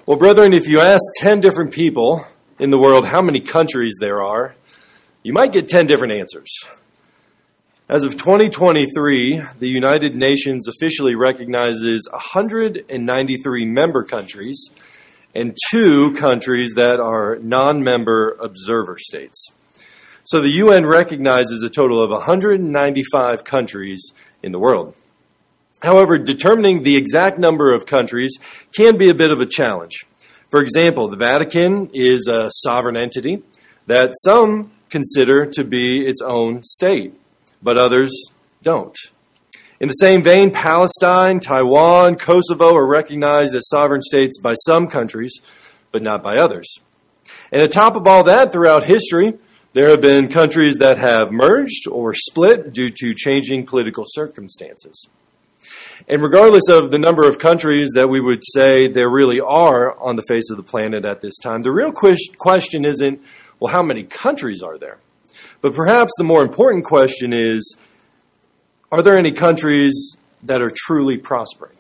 Well, brethren, if you ask 10 different people in the world how many countries there are, you might get 10 different answers. As of 2023, the United Nations officially recognizes 193 member countries and 2 countries that are non-member observer states. So the UN recognizes a total of 195 countries in the world. However, determining the exact number of countries can be a bit of a challenge. For example, the Vatican is a sovereign entity that some consider to be its own state, but others don't. In the same vein, Palestine, Taiwan, Kosovo are recognized as sovereign states by some countries, but not by others. And on top of all that, throughout history, there have been countries that have merged or split due to changing political circumstances. And regardless of the number of countries that we would say there really are on the face of the planet at this time, the real question isn't, well, how many countries are there? But perhaps the more important question is, are there any countries that are truly prospering?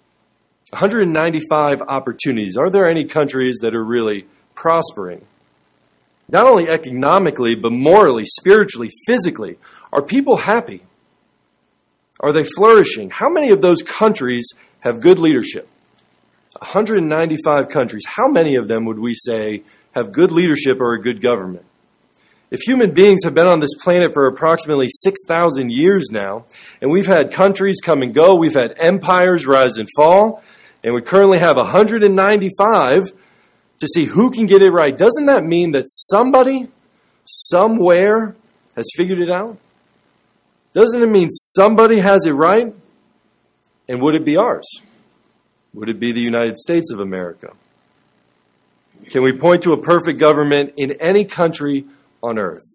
195 opportunities. Are there any countries that are really prospering? Not only economically, but morally, spiritually, physically. Are people happy? Are they flourishing? How many of those countries have good leadership? 195 countries. How many of them would we say have good leadership or a good government? If human beings have been on this planet for approximately 6,000 years now, and we've had countries come and go, we've had empires rise and fall, and we currently have 195 to see who can get it right, doesn't that mean that somebody, somewhere, has figured it out? Doesn't it mean somebody has it right? And would it be ours? Would it be the United States of America? Can we point to a perfect government in any country on earth?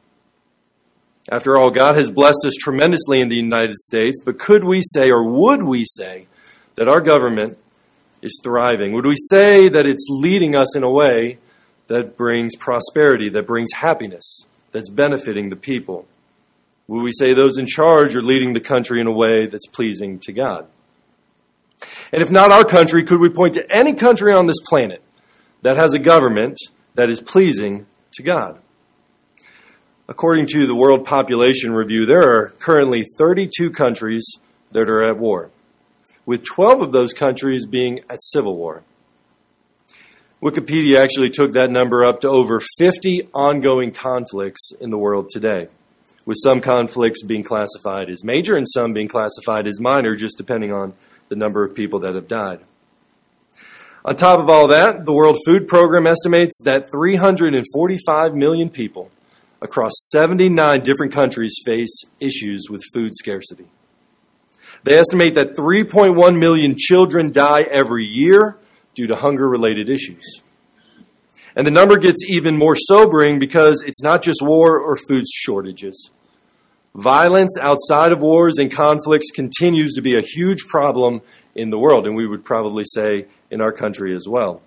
After all, God has blessed us tremendously in the United States, but could we say, or would we say, that our government is thriving? Would we say that it's leading us in a way that brings prosperity, that brings happiness, that's benefiting the people? Would we say those in charge are leading the country in a way that's pleasing to God? And if not our country, could we point to any country on this planet that has a government that is pleasing to God? According to the World Population Review, there are currently 32 countries that are at war, with 12 of those countries being at civil war. Wikipedia actually took that number up to over 50 ongoing conflicts in the world today, with some conflicts being classified as major and some being classified as minor, just depending on the number of people that have died. On top of all that, the World Food Program estimates that 345 million people across 79 different countries face issues with food scarcity. They estimate that 3.1 million children die every year due to hunger-related issues. And the number gets even more sobering because it's not just war or food shortages. Violence outside of wars and conflicts continues to be a huge problem in the world, and we would probably say in our country as well.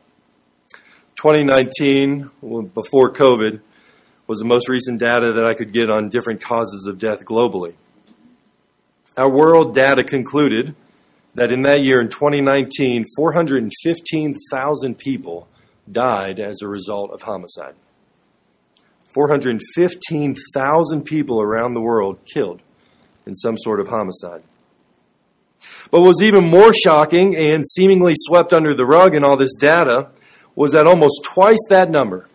2019, before COVID, was the most recent data that I could get on different causes of death globally. Our world data concluded that in that year, in 2019, 415,000 people died as a result of homicide. 415,000 people around the world killed in some sort of homicide. But what was even more shocking and seemingly swept under the rug in all this data was that almost twice that number,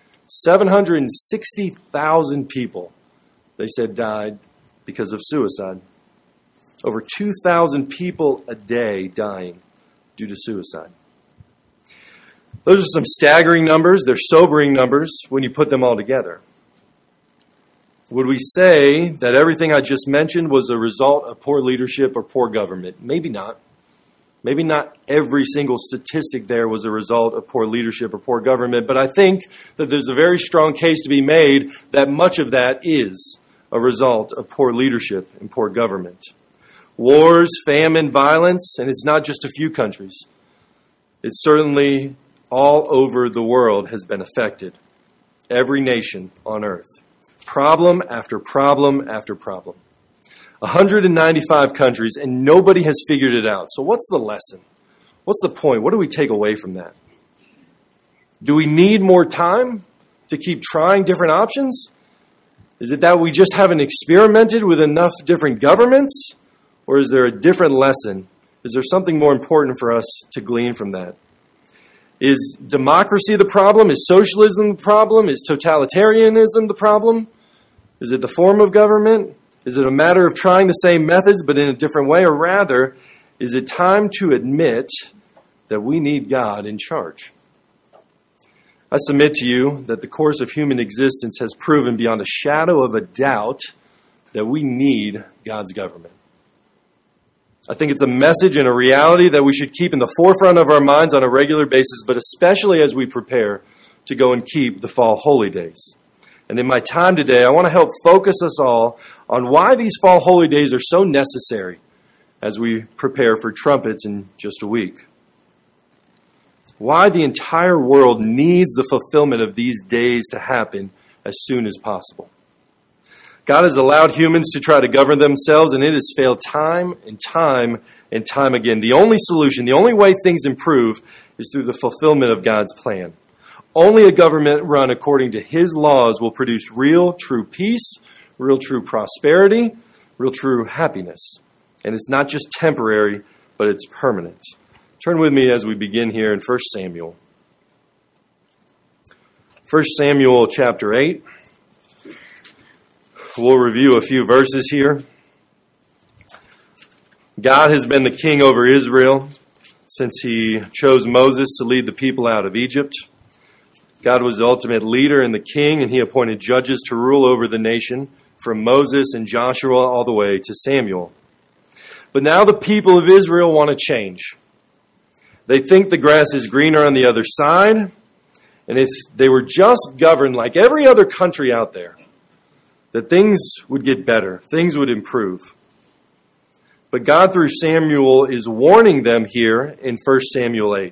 760,000 people, they said, died because of suicide. Over 2,000 people a day dying due to suicide. Those are some staggering numbers. They're sobering numbers when you put them all together. Would we say that everything I just mentioned was a result of poor leadership or poor government? Maybe not. Maybe not every single statistic there was a result of poor leadership or poor government, but I think that there's a very strong case to be made that much of that is a result of poor leadership and poor government. Wars, famine, violence, and it's not just a few countries. It's certainly all over the world has been affected. Every nation on earth. Problem after problem after problem. 195 countries, and nobody has figured it out. So what's the lesson? What's the point? What do we take away from that? Do we need more time to keep trying different options? Is it that we just haven't experimented with enough different governments? Or is there a different lesson? Is there something more important for us to glean from that? Is democracy the problem? Is socialism the problem? Is totalitarianism the problem? Is it the form of government? Is it a matter of trying the same methods but in a different way? Or rather, is it time to admit that we need God in charge? I submit to you that the course of human existence has proven beyond a shadow of a doubt that we need God's government. I think it's a message and a reality that we should keep in the forefront of our minds on a regular basis, but especially as we prepare to go and keep the fall holy days. And in my time today, I want to help focus us all on why these fall holy days are so necessary as we prepare for trumpets in just a week. Why the entire world needs the fulfillment of these days to happen as soon as possible. God has allowed humans to try to govern themselves, and it has failed time and time and time again. The only solution, the only way things improve is through the fulfillment of God's plan. Only a government run according to His laws will produce real, true peace, real, true prosperity, real, true happiness. And it's not just temporary, but it's permanent. Turn with me as we begin here in 1 Samuel. 1 Samuel chapter 8. We'll review a few verses here. God has been the king over Israel since He chose Moses to lead the people out of Egypt. God was the ultimate leader and the king, and He appointed judges to rule over the nation from Moses and Joshua all the way to Samuel. But now the people of Israel want to change. They think the grass is greener on the other side, and if they were just governed like every other country out there, that things would get better, things would improve. But God, through Samuel, is warning them here in 1 Samuel 8.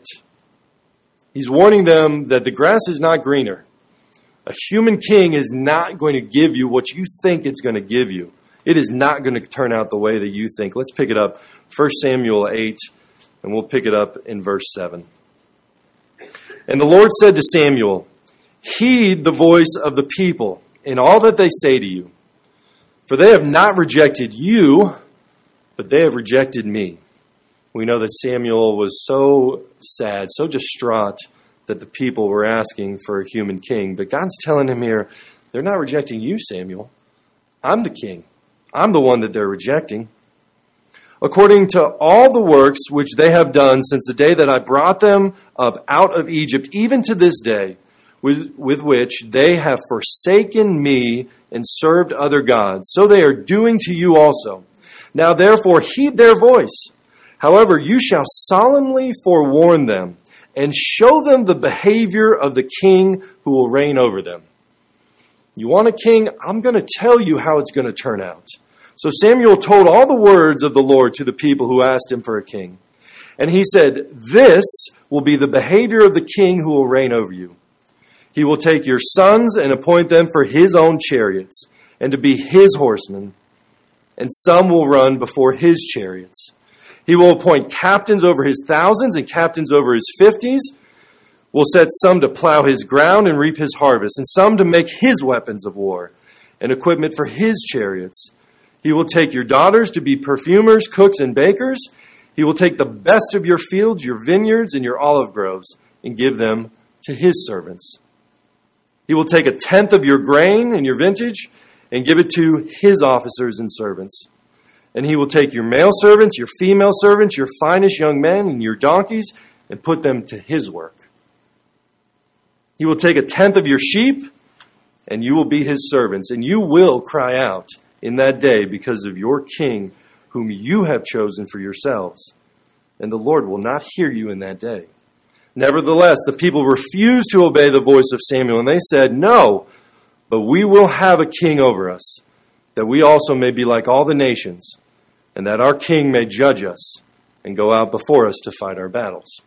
He's warning them that the grass is not greener. A human king is not going to give you what you think it's going to give you. It is not going to turn out the way that you think. Let's pick it up, 1 Samuel 8, and we'll pick it up in verse 7. And the Lord said to Samuel, "Heed the voice of the people in all that they say to you. For they have not rejected you, but they have rejected me." We know that Samuel was so sad, so distraught that the people were asking for a human king. But God's telling him here, they're not rejecting you, Samuel. I'm the king. I'm the one that they're rejecting. According to all the works which they have done since the day that I brought them up out of Egypt, even to this day, with which they have forsaken me and served other gods, so they are doing to you also. Now therefore heed their voice. However, you shall solemnly forewarn them and show them the behavior of the king who will reign over them. You want a king? I'm going to tell you how it's going to turn out. So Samuel told all the words of the Lord to the people who asked him for a king. And he said, "This will be the behavior of the king who will reign over you. He will take your sons and appoint them for his own chariots and to be his horsemen, and some will run before his chariots. He will appoint captains over his thousands and captains over his 50s, will set some to plow his ground and reap his harvest, and some to make his weapons of war and equipment for his chariots. He will take your daughters to be perfumers, cooks, and bakers. He will take the best of your fields, your vineyards, and your olive groves, and give them to his servants. He will take 1/10 of your grain and your vintage and give it to his officers and servants. And he will take your male servants, your female servants, your finest young men, and your donkeys, and put them to his work. He will take 1/10 of your sheep, and you will be his servants, and you will cry out in that day because of your king, whom you have chosen for yourselves. And the Lord will not hear you in that day." Nevertheless, the people refused to obey the voice of Samuel, and they said, "No, but we will have a king over us, that we also may be like all the nations, and that our king may judge us and go out before us to fight our battles."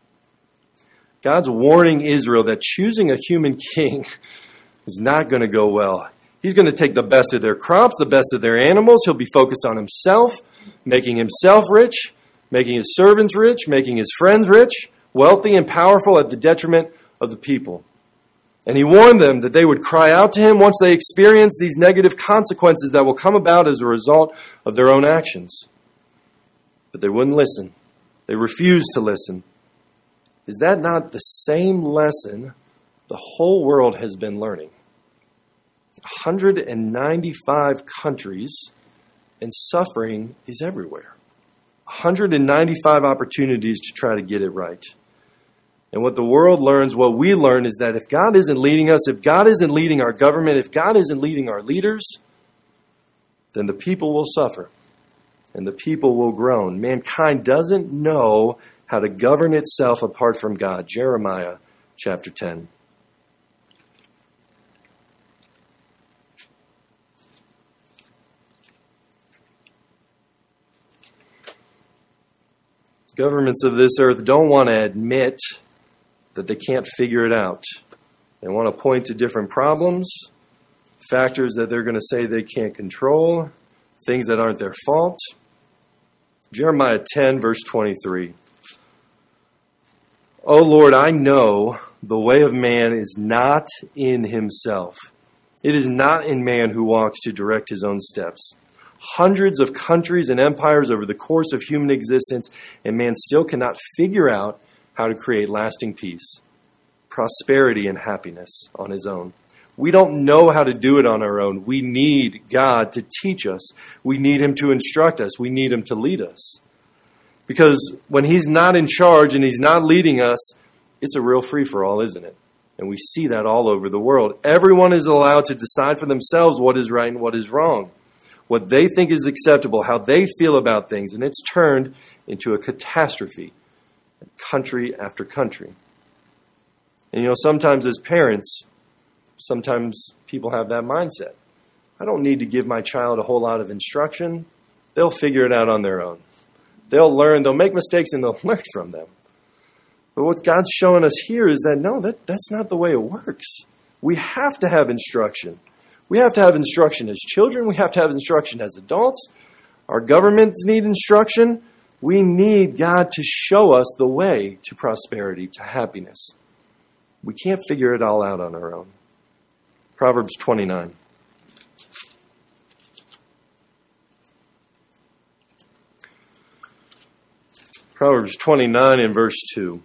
God's warning Israel that choosing a human king is not going to go well. He's going to take the best of their crops, the best of their animals. He'll be focused on himself, making himself rich, making his servants rich, making his friends rich, wealthy and powerful at the detriment of the people. And he warned them that they would cry out to him once they experienced these negative consequences that will come about as a result of their own actions. But they wouldn't listen. They refused to listen. Is that not the same lesson the whole world has been learning? 195 countries, and suffering is everywhere. 195 opportunities to try to get it right. And what the world learns, what we learn, is that if God isn't leading us, if God isn't leading our government, if God isn't leading our leaders, then the people will suffer and the people will groan. Mankind doesn't know how to govern itself apart from God. Jeremiah chapter 10. Governments of this earth don't want to admit that they can't figure it out. They want to point to different problems, factors that they're going to say they can't control, things that aren't their fault. Jeremiah 10, verse 23. O Lord, I know the way of man is not in himself. It is not in man who walks to direct his own steps. Hundreds of countries and empires over the course of human existence, and man still cannot figure out how to create lasting peace, prosperity, and happiness on his own. We don't know how to do it on our own. We need God to teach us. We need him to instruct us. We need him to lead us. Because when he's not in charge and he's not leading us, it's a real free-for-all, isn't it? And we see that all over the world. Everyone is allowed to decide for themselves what is right and what is wrong, what they think is acceptable, how they feel about things, and it's turned into a catastrophe, country after country. And sometimes as parents, sometimes people have that mindset. I don't need to give my child a whole lot of instruction. They'll figure it out on their own. They'll learn, they'll make mistakes, and they'll learn from them. But what God's showing us here is that no, that's not the way it works. We have to have instruction. We have to have instruction as children. We have to have instruction as adults. Our governments need instruction. We need God to show us the way to prosperity, to happiness. We can't figure it all out on our own. Proverbs 29. Proverbs 29 and verse 2.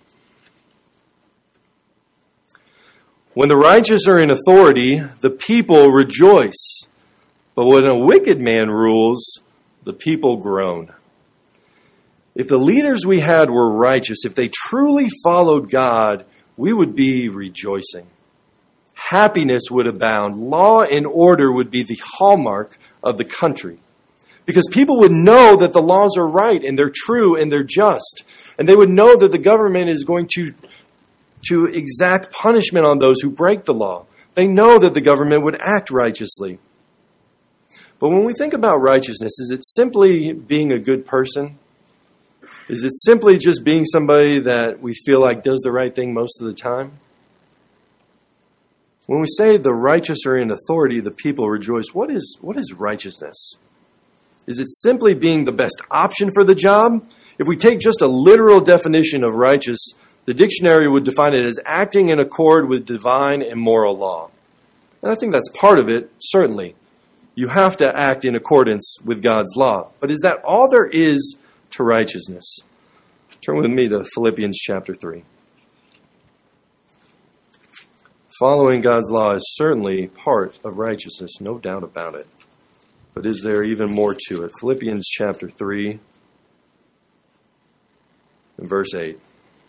When the righteous are in authority, the people rejoice. But when a wicked man rules, the people groan. If the leaders we had were righteous, if they truly followed God, we would be rejoicing. Happiness would abound. Law and order would be the hallmark of the country. Because people would know that the laws are right and they're true and they're just. And they would know that the government is going to exact punishment on those who break the law. They know that the government would act righteously. But when we think about righteousness, is it simply being a good person? Is it simply just being somebody that we feel like does the right thing most of the time? When we say the righteous are in authority, the people rejoice, what is righteousness? Is it simply being the best option for the job? If we take just a literal definition of righteous, the dictionary would define it as acting in accord with divine and moral law. And I think that's part of it, certainly. You have to act in accordance with God's law. But is that all there is to righteousness? Turn with me to Philippians chapter 3. Following God's law is certainly part of righteousness, no doubt about it. But is there even more to it? Philippians chapter 3 and verse 8.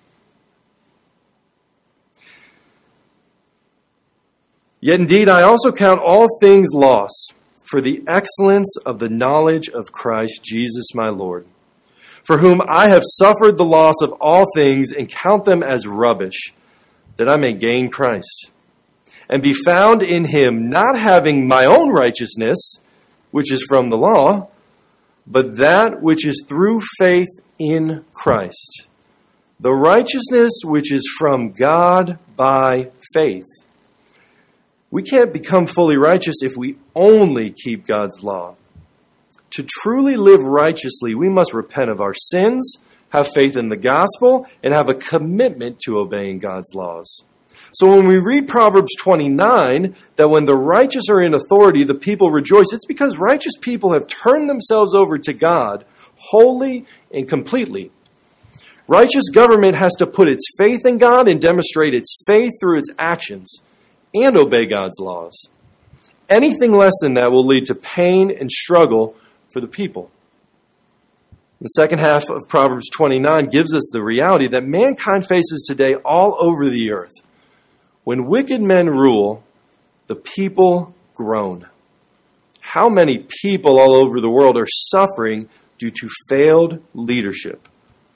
Yet indeed I also count all things loss for the excellence of the knowledge of Christ Jesus my Lord, for whom I have suffered the loss of all things and count them as rubbish, that I may gain Christ, and be found in him, not having my own righteousness, which is from the law, but that which is through faith in Christ, the righteousness which is from God by faith. We can't become fully righteous if we only keep God's law. To truly live righteously, we must repent of our sins, have faith in the gospel, and have a commitment to obeying God's laws. So when we read Proverbs 29, that when the righteous are in authority, the people rejoice, it's because righteous people have turned themselves over to God wholly and completely. Righteous government has to put its faith in God and demonstrate its faith through its actions and obey God's laws. Anything less than that will lead to pain and struggle for the people. The second half of Proverbs 29 gives us the reality that mankind faces today all over the earth. When wicked men rule, the people groan. How many people all over the world are suffering due to failed leadership?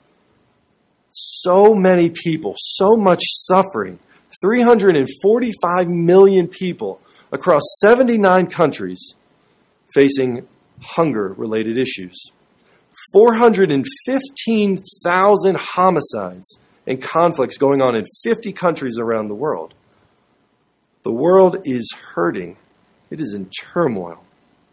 So many people, so much suffering. 345 million people across 79 countries facing hunger-related issues. 415,000 homicides and conflicts going on in 50 countries around the world. The world is hurting. It is in turmoil.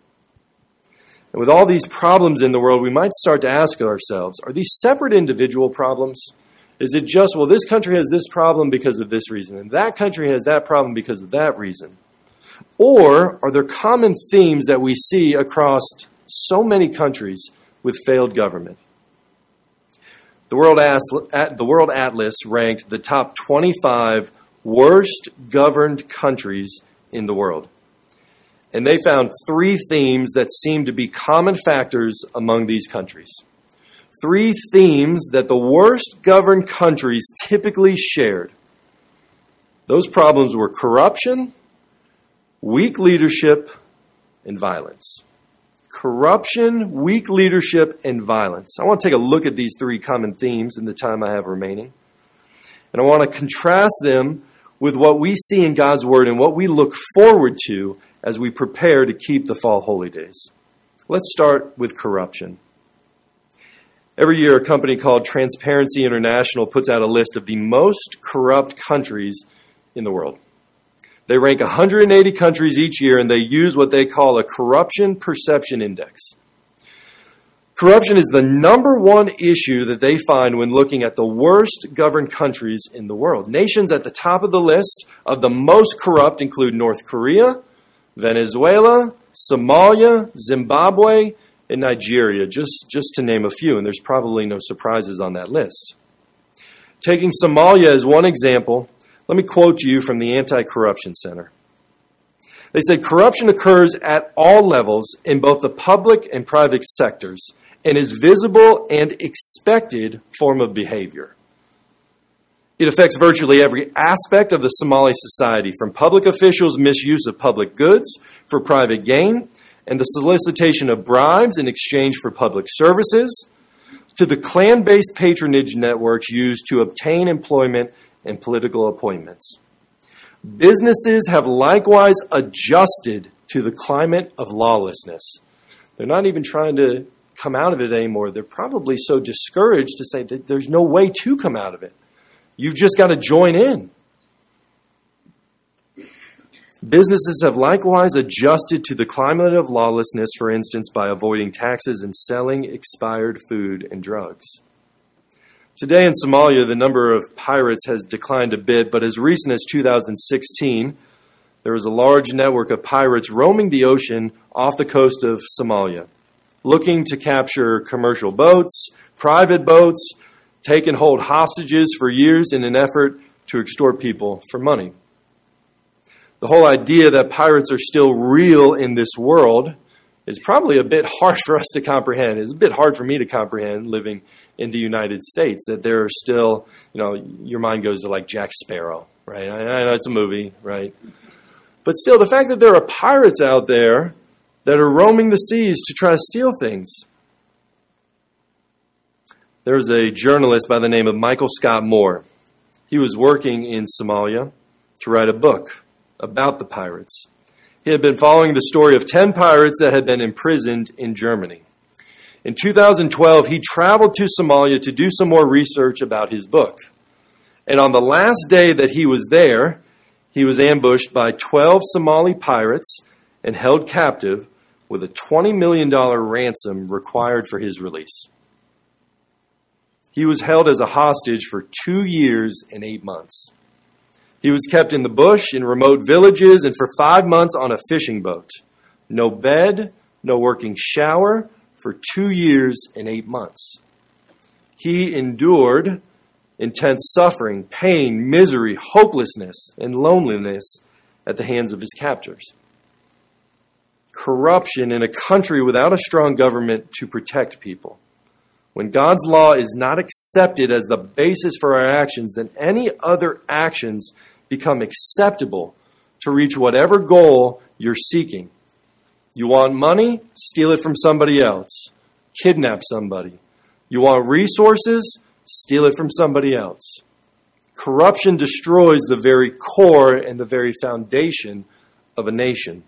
And with all these problems in the world, we might start to ask ourselves, are these separate individual problems? Is it just, well, this country has this problem because of this reason, and that country has that problem because of that reason? Or are there common themes that we see across so many countries with failed government? The World Atlas ranked the top 25 worst governed countries in the world. And they found three themes that seem to be common factors among these countries. Three themes that the worst governed countries typically shared. Those problems were corruption, weak leadership, and violence. Corruption, weak leadership, and violence. I want to take a look at these three common themes in the time I have remaining. And I want to contrast them with what we see in God's Word and what we look forward to as we prepare to keep the fall holy days. Let's start with corruption. Every year, a company called Transparency International puts out a list of the most corrupt countries in the world. They rank 180 countries each year, and they use what they call a corruption perception index. Corruption is the number one issue that they find when looking at the worst governed countries in the world. Nations at the top of the list of the most corrupt include North Korea, Venezuela, Somalia, Zimbabwe, and Nigeria, just to name a few, and there's probably no surprises on that list. Taking Somalia as one example, let me quote to you from the Anti-Corruption Center. They said, corruption occurs at all levels in both the public and private sectors and is visible and expected form of behavior. It affects virtually every aspect of the Somali society, from public officials' misuse of public goods for private gain and the solicitation of bribes in exchange for public services, to the clan-based patronage networks used to obtain employment and political appointments. Businesses have likewise adjusted to the climate of lawlessness. They're not even trying to come out of it anymore. They're probably so discouraged to say that there's no way to come out of it. You've just got to join in. Businesses have likewise adjusted to the climate of lawlessness, for instance, by avoiding taxes and selling expired food and drugs. Today in Somalia, the number of pirates has declined a bit, but as recent as 2016, there was a large network of pirates roaming the ocean off the coast of Somalia, looking to capture commercial boats, private boats, take and hold hostages for years in an effort to extort people for money. The whole idea that pirates are still real in this world is probably a bit hard for us to comprehend. It's a bit hard for me to comprehend living in the United States, that there are still, your mind goes to like Jack Sparrow, right? I know it's a movie, right? But still, the fact that there are pirates out there that are roaming the seas to try to steal things. There's a journalist by the name of Michael Scott Moore. He was working in Somalia to write a book about the pirates. He had been following the story of 10 pirates that had been imprisoned in Germany. In 2012, he traveled to Somalia to do some more research about his book. And on the last day that he was there, he was ambushed by 12 Somali pirates and held captive with a $20 million ransom required for his release. He was held as a hostage for 2 years and 8 months. He was kept in the bush, in remote villages, and for 5 months on a fishing boat. No bed, no working shower for 2 years and 8 months. He endured intense suffering, pain, misery, hopelessness, and loneliness at the hands of his captors. Corruption in a country without a strong government to protect people. When God's law is not accepted as the basis for our actions, then any other actions become acceptable to reach whatever goal you're seeking. You want money? Steal it from somebody else. Kidnap somebody. You want resources? Steal it from somebody else. Corruption destroys the very core and the very foundation of a nation.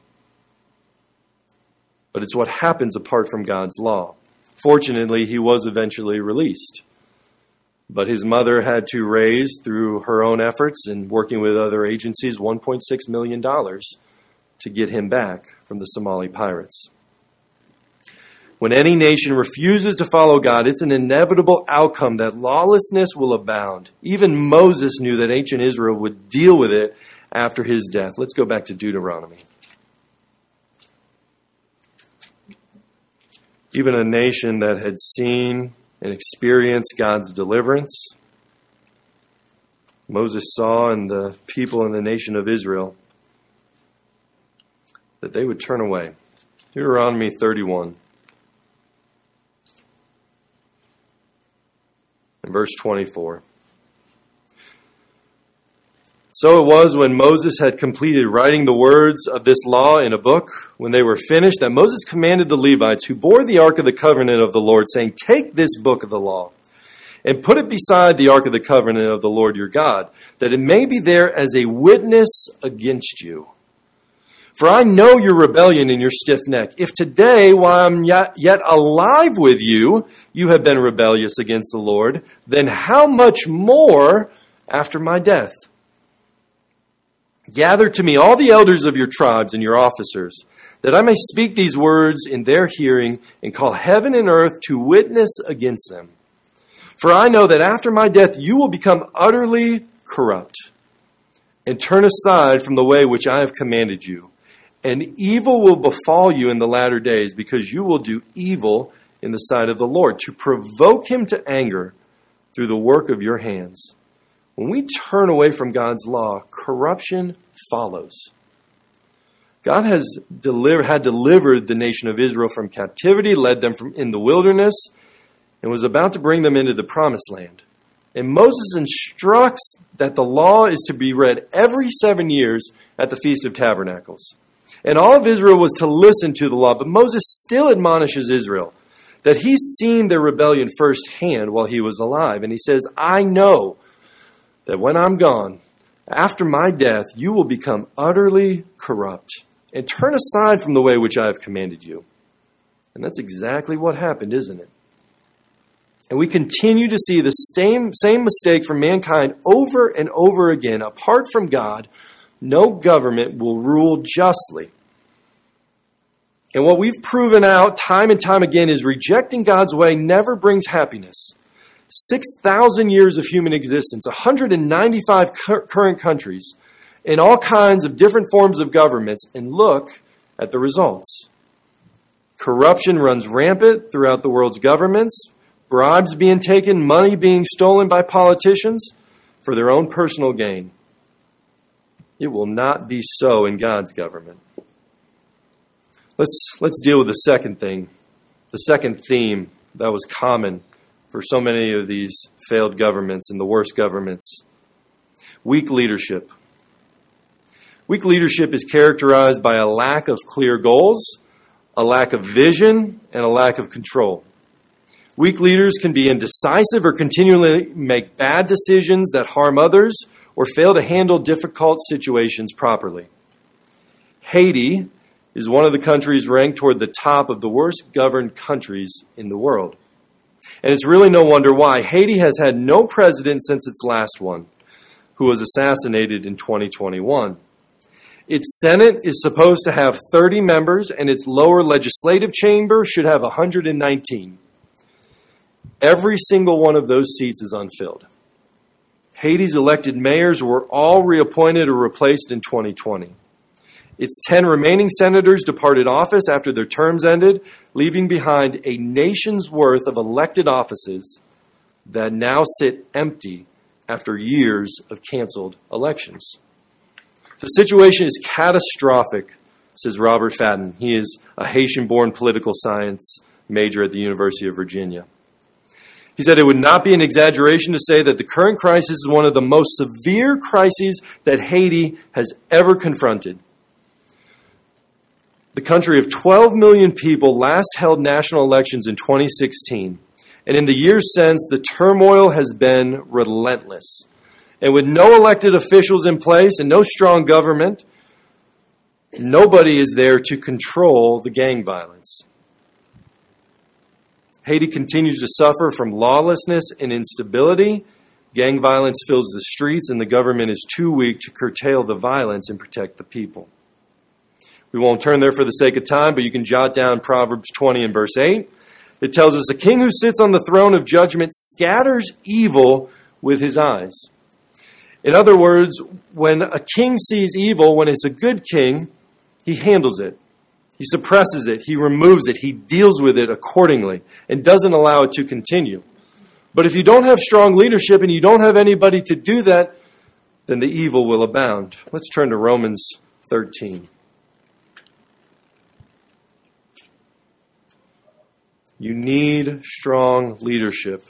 But it's what happens apart from God's law. Fortunately, he was eventually released. But his mother had to raise, through her own efforts and working with other agencies, $1.6 million to get him back from the Somali pirates. When any nation refuses to follow God, it's an inevitable outcome that lawlessness will abound. Even Moses knew that ancient Israel would deal with it after his death. Let's go back to Deuteronomy. Even a nation that had seen and experienced God's deliverance, Moses saw in the people in the nation of Israel that they would turn away. Deuteronomy 31. And verse 24. So it was when Moses had completed writing the words of this law in a book, when they were finished, that Moses commanded the Levites who bore the ark of the covenant of the Lord, saying, "Take this book of the law and put it beside the ark of the covenant of the Lord your God, that it may be there as a witness against you. For I know your rebellion and your stiff neck. If today, while I'm yet alive with you, you have been rebellious against the Lord, then how much more after my death? Gather to me all the elders of your tribes and your officers, that I may speak these words in their hearing and call heaven and earth to witness against them. For I know that after my death you will become utterly corrupt and turn aside from the way which I have commanded you. And evil will befall you in the latter days, because you will do evil in the sight of the Lord, to provoke him to anger through the work of your hands." When we turn away from God's law, corruption follows. God had delivered the nation of Israel from captivity, led them in the wilderness, and was about to bring them into the promised land. And Moses instructs that the law is to be read every 7 years at the Feast of Tabernacles. And all of Israel was to listen to the law, but Moses still admonishes Israel that he's seen their rebellion firsthand while he was alive. And he says, "I know that when I'm gone, after my death, you will become utterly corrupt and turn aside from the way which I have commanded you." And that's exactly what happened, isn't it? And we continue to see the same mistake from mankind over and over again. Apart from God, no government will rule justly. And what we've proven out time and time again is rejecting God's way never brings happiness. 6,000 years of human existence, 195 current countries, in all kinds of different forms of governments, and look at the results. Corruption runs rampant throughout the world's governments, bribes being taken, money being stolen by politicians for their own personal gain. It will not be so in God's government. Let's deal with the second thing, the second theme that was common for so many of these failed governments and the worst governments. Weak leadership. Weak leadership is characterized by a lack of clear goals, a lack of vision, and a lack of control. Weak leaders can be indecisive or continually make bad decisions that harm others or fail to handle difficult situations properly. Haiti is one of the countries ranked toward the top of the worst governed countries in the world. And it's really no wonder why. Haiti has had no president since its last one, who was assassinated in 2021. Its Senate is supposed to have 30 members, and its lower legislative chamber should have 119. Every single one of those seats is unfilled. Haiti's elected mayors were all reappointed or replaced in 2020. Its 10 remaining senators departed office after their terms ended, leaving behind a nation's worth of elected offices that now sit empty after years of canceled elections. The situation is catastrophic, says Robert Fadden. He is a Haitian-born political science major at the University of Virginia. He said it would not be an exaggeration to say that the current crisis is one of the most severe crises that Haiti has ever confronted. The country of 12 million people last held national elections in 2016, and in the years since, the turmoil has been relentless. And with no elected officials in place and no strong government, nobody is there to control the gang violence. Haiti continues to suffer from lawlessness and instability. Gang violence fills the streets, and the government is too weak to curtail the violence and protect the people. We won't turn there for the sake of time, but you can jot down Proverbs 20 and verse 8. It tells us, a king who sits on the throne of judgment scatters evil with his eyes. In other words, when a king sees evil, when it's a good king, he handles it. He suppresses it. He removes it. He deals with it accordingly and doesn't allow it to continue. But if you don't have strong leadership and you don't have anybody to do that, then the evil will abound. Let's turn to Romans 13. You need strong leadership,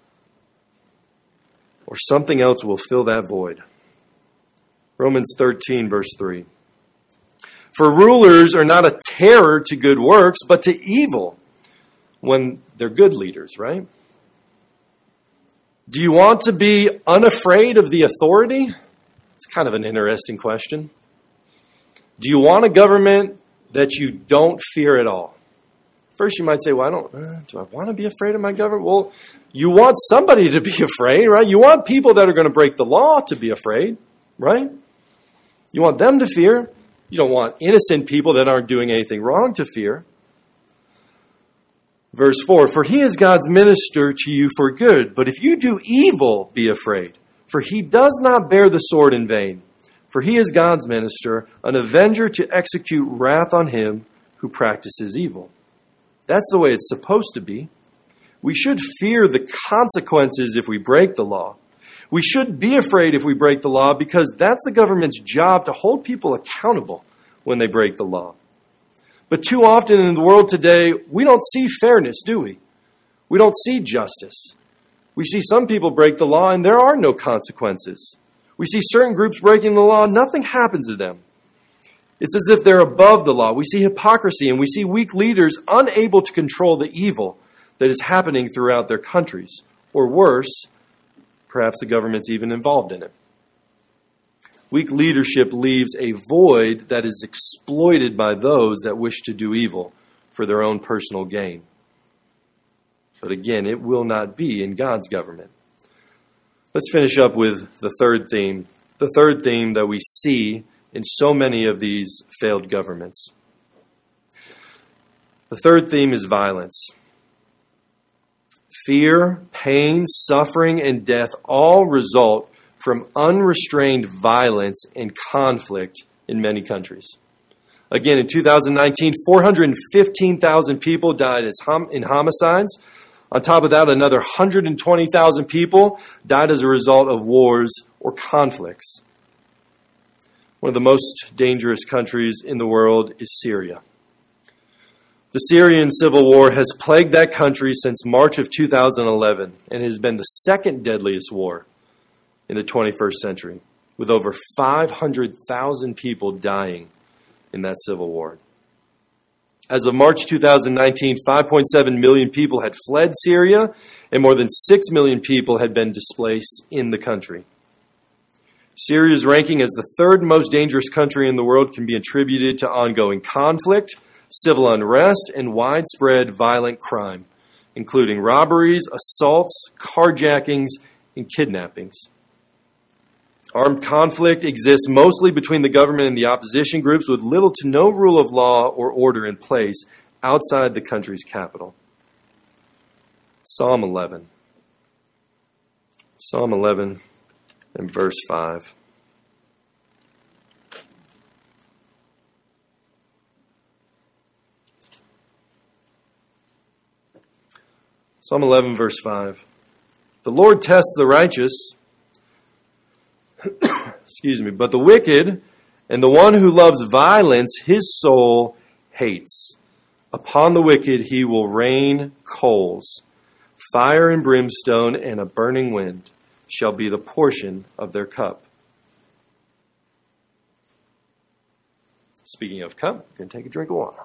or something else will fill that void. Romans 13, verse 3. For rulers are not a terror to good works, but to evil when they're good leaders, right? Do you want to be unafraid of the authority? It's kind of an interesting question. Do you want a government that you don't fear at all? First, you might say, well, do I want to be afraid of my government? Well, you want somebody to be afraid, right? You want people that are going to break the law to be afraid, right? You want them to fear. You don't want innocent people that aren't doing anything wrong to fear. Verse 4, for he is God's minister to you for good. But if you do evil, be afraid. For he does not bear the sword in vain. For he is God's minister, an avenger to execute wrath on him who practices evil. That's the way it's supposed to be. We should fear the consequences if we break the law. We should be afraid if we break the law because that's the government's job to hold people accountable when they break the law. But too often in the world today, we don't see fairness, do we? We don't see justice. We see some people break the law and there are no consequences. We see certain groups breaking the law, nothing happens to them. It's as if they're above the law. We see hypocrisy and we see weak leaders unable to control the evil that is happening throughout their countries. Or worse, perhaps the government's even involved in it. Weak leadership leaves a void that is exploited by those that wish to do evil for their own personal gain. But again, it will not be in God's government. Let's finish up with the third theme. The third theme that we see in so many of these failed governments. The third theme is violence. Fear, pain, suffering, and death all result from unrestrained violence and conflict in many countries. Again, in 2019, 415,000 people died in homicides. On top of that, another 120,000 people died as a result of wars or conflicts. One of the most dangerous countries in the world is Syria. The Syrian civil war has plagued that country since March of 2011 and has been the second deadliest war in the 21st century, with over 500,000 people dying in that civil war. As of March 2019, 5.7 million people had fled Syria, and more than 6 million people had been displaced in the country. Syria's ranking as the third most dangerous country in the world can be attributed to ongoing conflict, civil unrest, and widespread violent crime, including robberies, assaults, carjackings, and kidnappings. Armed conflict exists mostly between the government and the opposition groups, with little to no rule of law or order in place outside the country's capital. Psalm 11. Psalm 11, and verse 5. Psalm 11, verse 5. The Lord tests the righteous, but the wicked and the one who loves violence, his soul hates. Upon the wicked he will rain coals. Fire and brimstone and a burning wind shall be the portion of their cup. Speaking of cup, I'm going to take a drink of water.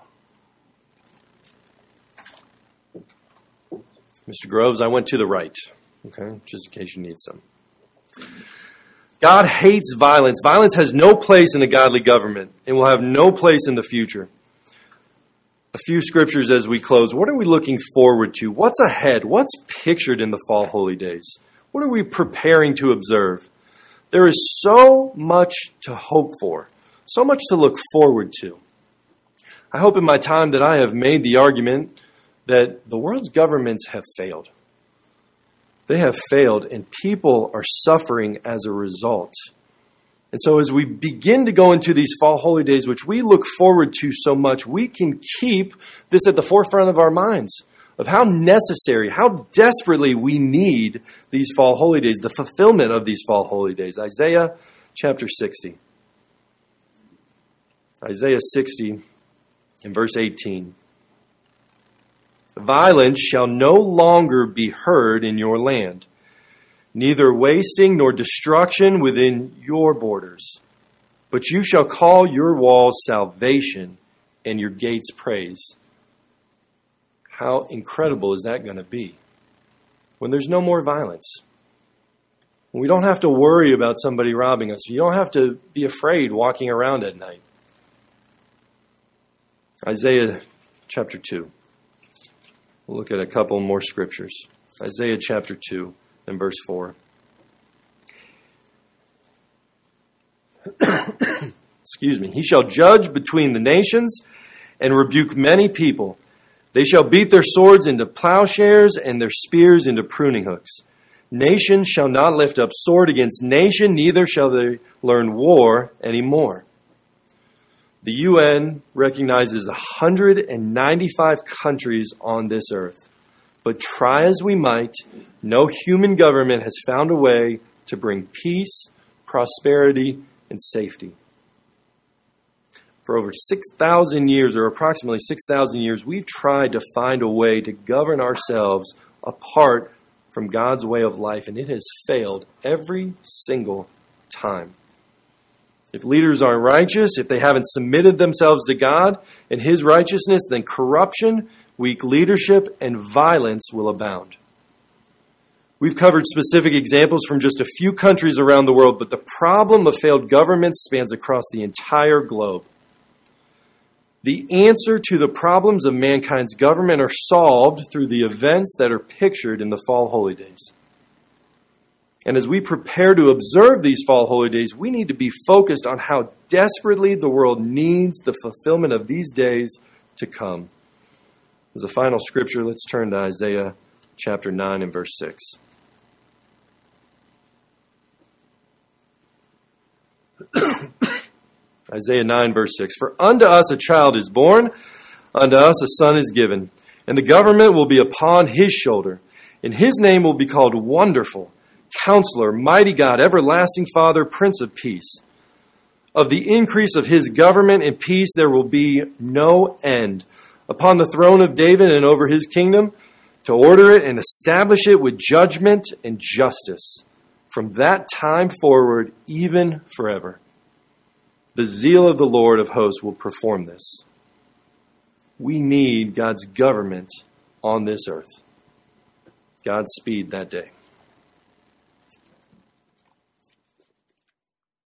Mr. Groves, I went to the right, okay, just in case you need some. God hates violence. Violence has no place in a godly government and will have no place in the future. A few scriptures as we close. What are we looking forward to? What's ahead? What's pictured in the fall holy days? What are we preparing to observe? There is so much to hope for, so much to look forward to. I hope in my time that I have made the argument that the world's governments have failed. They have failed, and people are suffering as a result. And so as we begin to go into these fall holy days, which we look forward to so much, we can keep this at the forefront of our minds, of how necessary, how desperately we need these fall holy days, the fulfillment of these fall holy days. Isaiah chapter 60. Isaiah 60 in verse 18. Violence shall no longer be heard in your land, neither wasting nor destruction within your borders. But you shall call your walls salvation and your gates praise. How incredible is that going to be when there's no more violence? When we don't have to worry about somebody robbing us. You don't have to be afraid walking around at night. Isaiah chapter 2. We'll look at a couple more scriptures. Isaiah chapter 2 and verse 4. Excuse me. He shall judge between the nations and rebuke many people. They shall beat their swords into plowshares and their spears into pruning hooks. Nation shall not lift up sword against nation, neither shall they learn war anymore. The UN recognizes 195 countries on this earth. But try as we might, no human government has found a way to bring peace, prosperity, and safety. For over 6,000 years, or approximately 6,000 years, we've tried to find a way to govern ourselves apart from God's way of life, and it has failed every single time. If leaders aren't righteous, if they haven't submitted themselves to God and His righteousness, then corruption, weak leadership, and violence will abound. We've covered specific examples from just a few countries around the world, but the problem of failed governments spans across the entire globe. The answer to the problems of mankind's government are solved through the events that are pictured in the fall holy days. And as we prepare to observe these fall holy days, we need to be focused on how desperately the world needs the fulfillment of these days to come. As a final scripture, let's turn to Isaiah chapter 9 and verse 6. Isaiah 9 verse 6. For unto us a child is born, unto us a son is given, and the government will be upon his shoulder, and his name will be called Wonderful, Counselor, Mighty God, Everlasting Father, Prince of Peace. Of the increase of his government and peace there will be no end upon the throne of David and over his kingdom, to order it and establish it with judgment and justice from that time forward, even forever. The zeal of the Lord of hosts will perform this. We need God's government on this earth. Godspeed that day.